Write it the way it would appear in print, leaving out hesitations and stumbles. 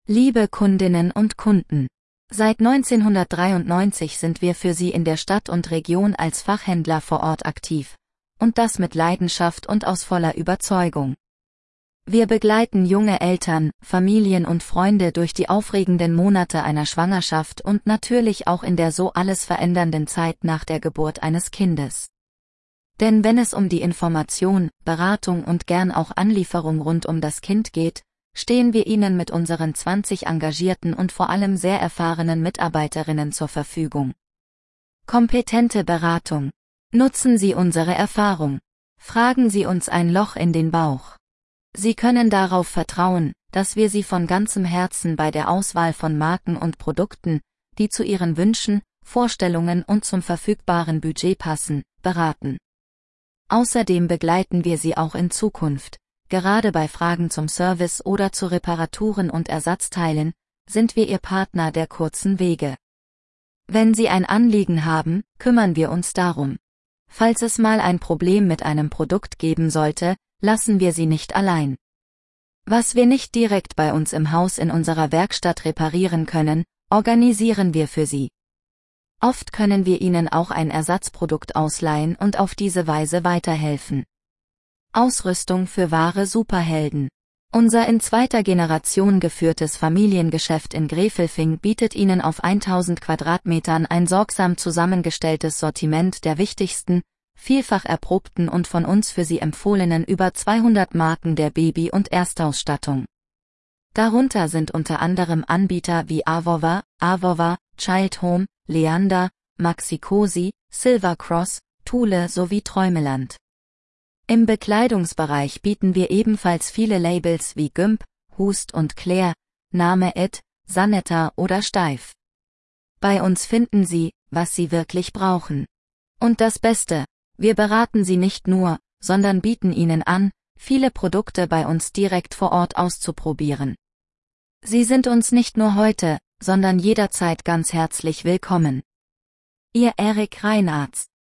Liebe Kundinnen und Kunden, seit 1993 sind wir für Sie in der Stadt und Region als Fachhändler vor Ort aktiv, und das mit Leidenschaft und aus voller Überzeugung. Wir begleiten junge Eltern, Familien und Freunde durch die aufregenden Monate einer Schwangerschaft und natürlich auch in der so alles verändernden Zeit nach der Geburt eines Kindes. Denn wenn es um die Information, Beratung und gern auch Anlieferung rund um das Kind geht, stehen wir Ihnen mit unseren 20 engagierten und vor allem sehr erfahrenen Mitarbeiterinnen zur Verfügung. Kompetente Beratung. Nutzen Sie unsere Erfahrung. Fragen Sie uns ein Loch in den Bauch. Sie können darauf vertrauen, dass wir Sie von ganzem Herzen bei der Auswahl von Marken und Produkten, die zu Ihren Wünschen, Vorstellungen und zum verfügbaren Budget passen, beraten. Außerdem begleiten wir Sie auch in Zukunft. Gerade bei Fragen zum Service oder zu Reparaturen und Ersatzteilen, sind wir Ihr Partner der kurzen Wege. Wenn Sie ein Anliegen haben, kümmern wir uns darum. Falls es mal ein Problem mit einem Produkt geben sollte, lassen wir Sie nicht allein. Was wir nicht direkt bei uns im Haus in unserer Werkstatt reparieren können, organisieren wir für Sie. Oft können wir Ihnen auch ein Ersatzprodukt ausleihen und auf diese Weise weiterhelfen. Ausrüstung für wahre Superhelden. Unser in zweiter Generation geführtes Familiengeschäft in Gräfelfing bietet Ihnen auf 1000 Quadratmetern ein sorgsam zusammengestelltes Sortiment der wichtigsten, vielfach erprobten und von uns für Sie empfohlenen über 200 Marken der Baby- und Erstausstattung. Darunter sind unter anderem Anbieter wie Avova, Child Home, Leander, Maxi-Cosi, Silver Cross, Thule sowie Träumeland. Im Bekleidungsbereich bieten wir ebenfalls viele Labels wie Gümp, Hust und Claire, Name Ed, Sanetta oder Steif. Bei uns finden Sie, was Sie wirklich brauchen. Und das Beste, wir beraten Sie nicht nur, sondern bieten Ihnen an, viele Produkte bei uns direkt vor Ort auszuprobieren. Sie sind uns nicht nur heute, sondern jederzeit ganz herzlich willkommen. Ihr Erik Reinartz.